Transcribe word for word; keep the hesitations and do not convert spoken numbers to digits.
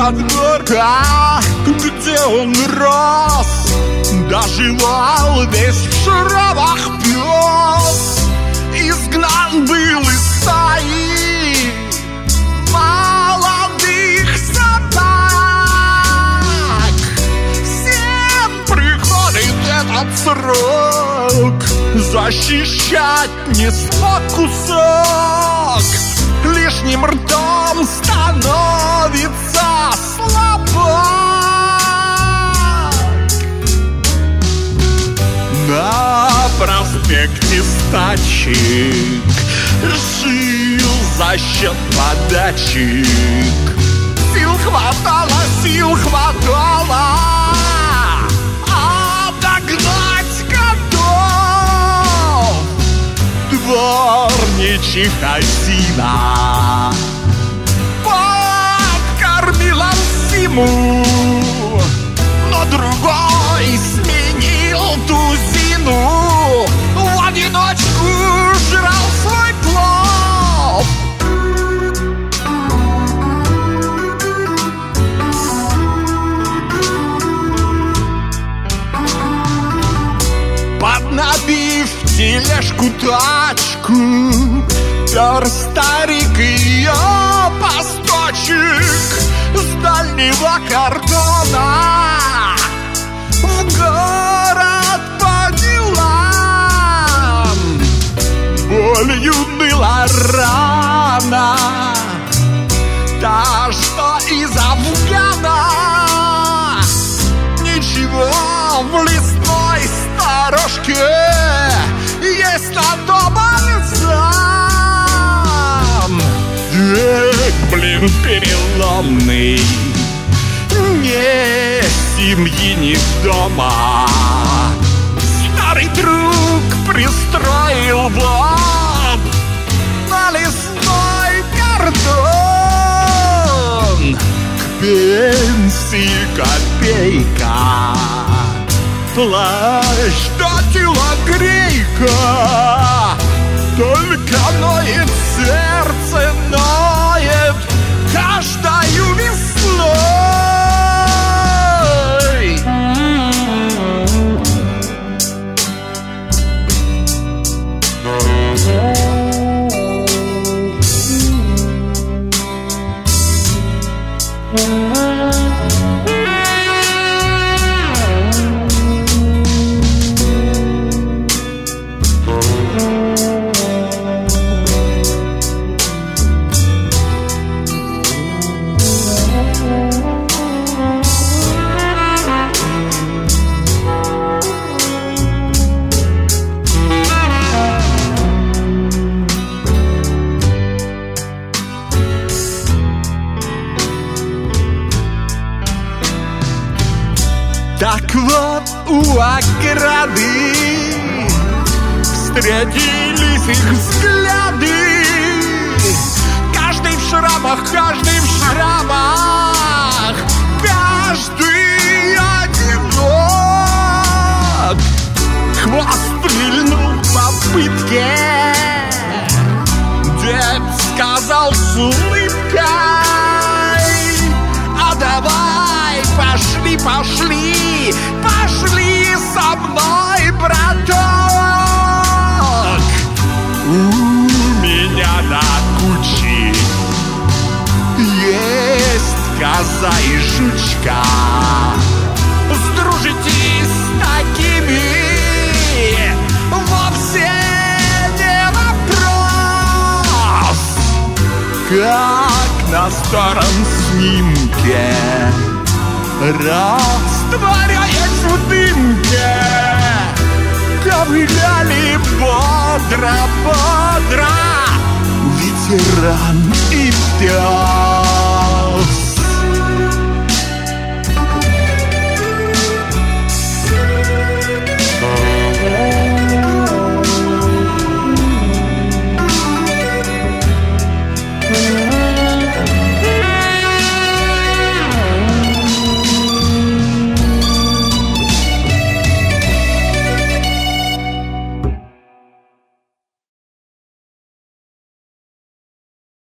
задворка, где он рос, доживал весь в шрамах пес. Изгнан был из стаи молодых собак. Всем приходит этот срок, защищать не смог кусок. Лишним ртом становится слабак. На проспекте стачек жил за счет подачек. Сил хватало, сил хватало, а догнать готов дворничиха Зина. Подкормила Зиму, но другой сменил тузину. В одиночку жрал свой плов. Поднабив тележку тачку, пёр старик ее посточек с дальнего кордона в город по делам. Болью ныла рана, та, что из Афгана. Ничего в лесной сторожке есть на то бальзам. Эх, блин, переломный, ни семьи, ни дома. Старый друг пристроил вот на лесной кордон. К пенсии копейка, плащ до телогрейка. Только ноет сердце, ноет каждою весной. Так вот у ограды встретились их взгляды. Каждый в шрамах, каждый в шрамах, каждый одинок. Хвост вильнул в попытке, дед сказал с улыбкой: а давай, пошли, пошли, пошли со мной, браток. У меня на куче есть коза и жучка. Сдружитесь с такими вовсе не вопрос. Как на старом снимке, растворяясь в дымке, ковыляли бодро-бодро ветеран и пёс.